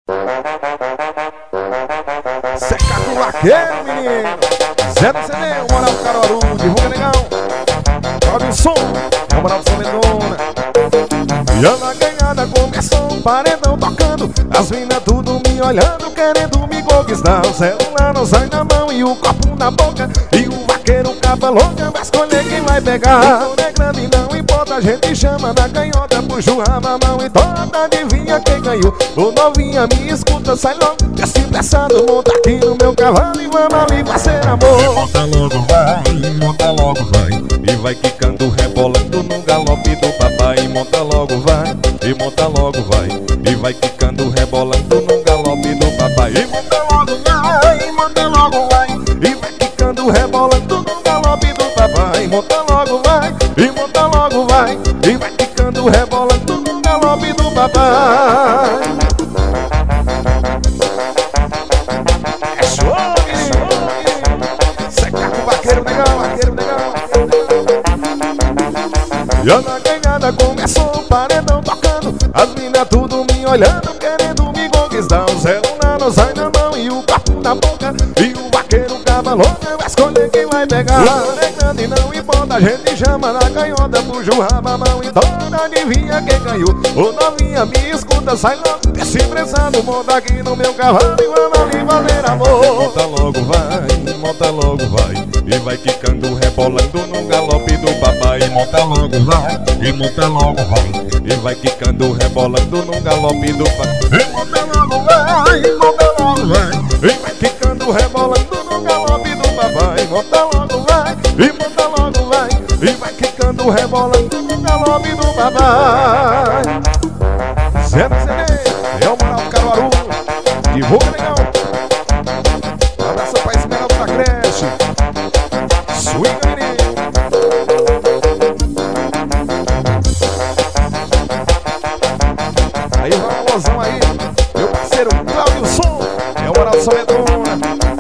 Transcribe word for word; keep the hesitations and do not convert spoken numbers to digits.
Seca com vaqueiro, menino. Zé do C D, o Moral do Caruaru, divulga legal. Sobe o som, é o Moral do Soledona. E a na ganhada começou um paredão tocando. As minas tudo me olhando, querendo me conquistar. O celular não sai na mão e o copo na boca. E o vaqueiro capa louca, vai escolher quem vai pegar. O é grande não importa, a gente chama na canhota. Puxa o rabo, a mão e toda, adivinha quem ganhou. Ô novinha, me escuta, sai logo desse pressado. Monta aqui no meu cavalo e vamos ali fazer amor. E monta logo, vai, monta logo, vai. E vai quicando, rebolando no galope do papai. Monta logo, vai, e monta logo, vai. E vai quicando, rebolando no galope do papai. E monta logo, vai, e monta logo, vai. E vai quicando, rebolando no galope do papai. Monta logo, vai, e monta logo, vai. E vai quicando, rebolando no galope do papai. É show, menino. Seca com vaqueiro legal, vaqueiro legal. E a na ganhada começou o paredão tocando. As minas tudo me olhando, querendo me conquistar. O celular não sai na mão e o papo na boca. E o vaqueiro cava louca, vai escolher quem vai pegar. O é grande não importa, a gente chama na canhota. Puxa o rabo, a mão e toda, adivinha quem ganhou. Ô novinha, me escuta, sai logo desse pressado. Monta aqui no meu cavalo e vamos ali fazer amor. Monta logo, vai, monta logo, vai. E vai quicando, rebolando no galope do papai. Monta logo, vai, e monta logo, vai. E vai quicando, rebolando no galope do papai. E monta logo, vai, e monta logo, vai. E vai quicando, rebolando no galope do papai. Monta logo, vai, e monta logo, vai. E vai quicando, rebolando no galope do papai. Zé do C D, é o Moral do Caruaru, divulga legal. Um abraço pra Esmeralda da creche. Swing, menino. Aí vai uma alôzão aí, meu parceiro Claudio Som, é o Moral do Soledona.